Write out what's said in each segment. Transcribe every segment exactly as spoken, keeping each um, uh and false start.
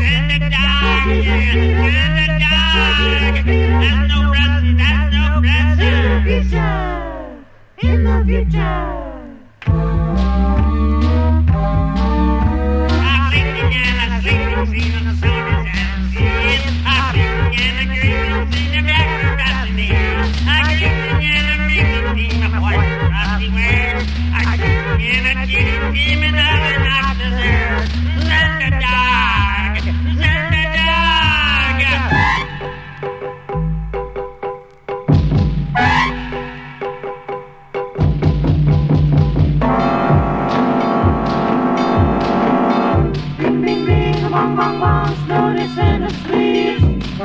In the future. Bong, bong, bongs, notice in the sleeves.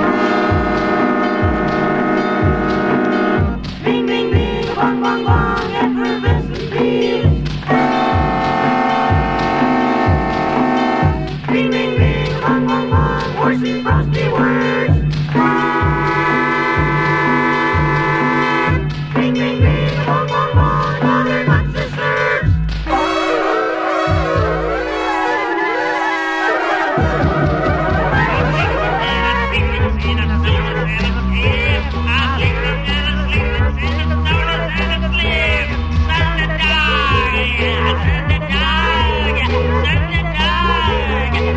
Bing, bing, bing, bong, bong, bong, effervescent leaves. Bing, bing, bing, bong, bong, bong, horsey, frosty words. Bing, bing, bing, bong, bong, bong, other nuts and serves.